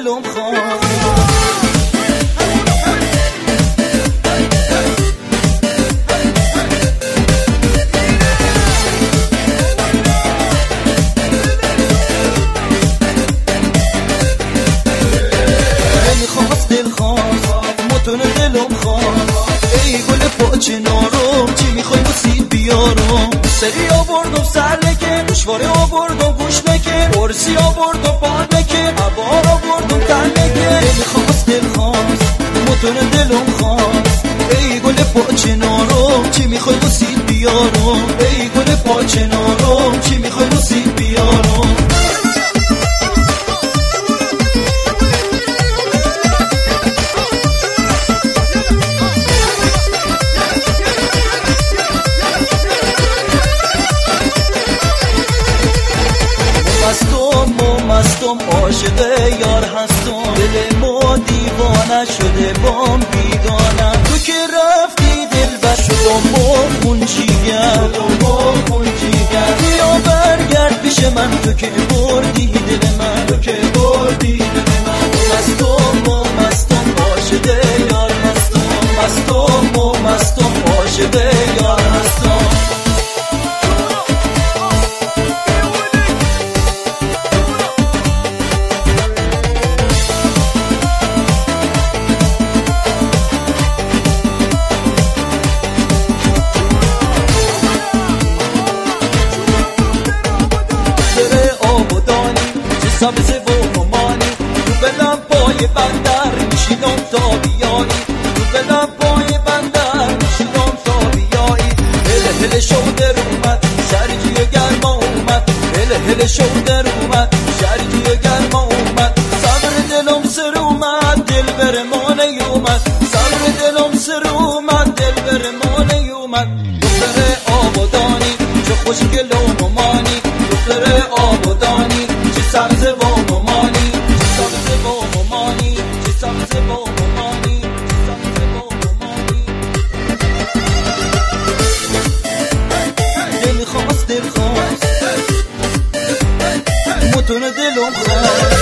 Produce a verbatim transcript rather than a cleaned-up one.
دلم خواست. دلخواست دلخواست موتور دلم خواست. ای گل پاچه نارم چی میخوای بسید بیارم. سری آوردم سر نکن گوشواره آوردم گوش نکن. پرسی آوردم پاد نکن عبار آوردم تن نکن. دلخواست دلخواست موتور دلم خواست. ای گل پاچه نارم چی میخوای بسید بیارم. ای گل پاچه نارم چی میخوای بسید بیارم. مستم عاشق یار هستم. دل ما دیوانه شده بام بیگانم. تو که رفتی دلبر شدم مرغون جیگر. بیا برگرد پیش من تو که بردی دل من. تو که بردی دل من. مستم و مستم عاشق یار هستم. مستم و مستم عاشق یار هستم. سبز و ممانی تو بلم پای بندر میشینم تا بیایی. تو بلم پای بندر میشینم تا بیایی. هله هله شودر اومد شرجی گرما اومد. هله هله شودر اومد شرجی گرما اومد. صبر دلم سر اومد دل بر ما نیومد. صبر دلم سر اومد دل بر ما نیومد. دختر آبادانی چه خوشگل و ممانی. دختر آبادانی چه سبز و ممانی. چه سبز و ممانی. چه سبز و ممانی. چه سبز و ممانی. دلخواست دلخواست موتور دلم خواست.